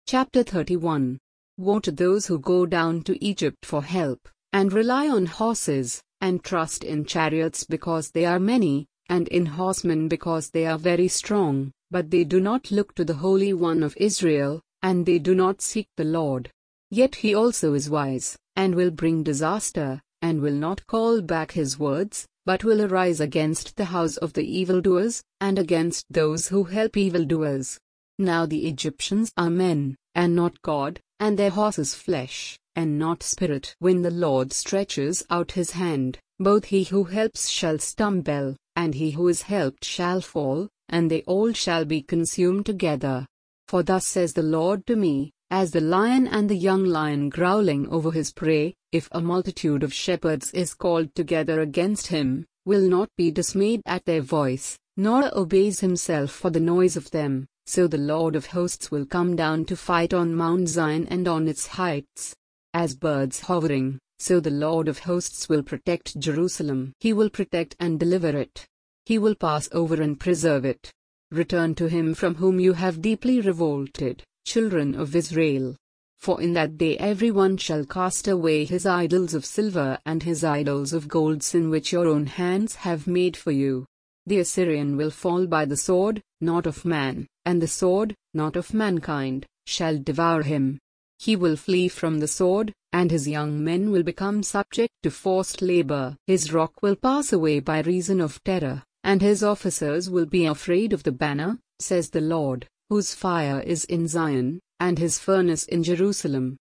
Chapter 31. Woe to those who go down to Egypt for help, and rely on horses, and trust in chariots because they are many, and in horsemen because they are very strong, but they do not look to the Holy One of Israel, and they do not seek the Lord. Yet he also is wise, and will bring disaster, and will not call back his words, but will arise against the house of the evildoers, and against those who help evildoers. Now the Egyptians are men, and not God, and their horses flesh, and not spirit. When the Lord stretches out his hand, both he who helps shall stumble, and he who is helped shall fall, and they all shall be consumed together. For thus says the Lord to me, as the lion and the young lion growling over his prey, if a multitude of shepherds is called together against him, will not be dismayed at their voice, nor obeys himself for the noise of them, so the Lord of hosts will come down to fight on Mount Zion and on its heights. As birds hovering, so the Lord of hosts will protect Jerusalem. He will protect and deliver it. He will pass over and preserve it. Return to him from whom you have deeply revolted, children of Israel. For in that day everyone shall cast away his idols of silver and his idols of gold, sin which your own hands have made for you. The Assyrian will fall by the sword, not of man, and the sword, not of mankind, shall devour him. He will flee from the sword, and his young men will become subject to forced labor. His rock will pass away by reason of terror, and his officers will be afraid of the banner, says the Lord, whose fire is in Zion, and his furnace in Jerusalem.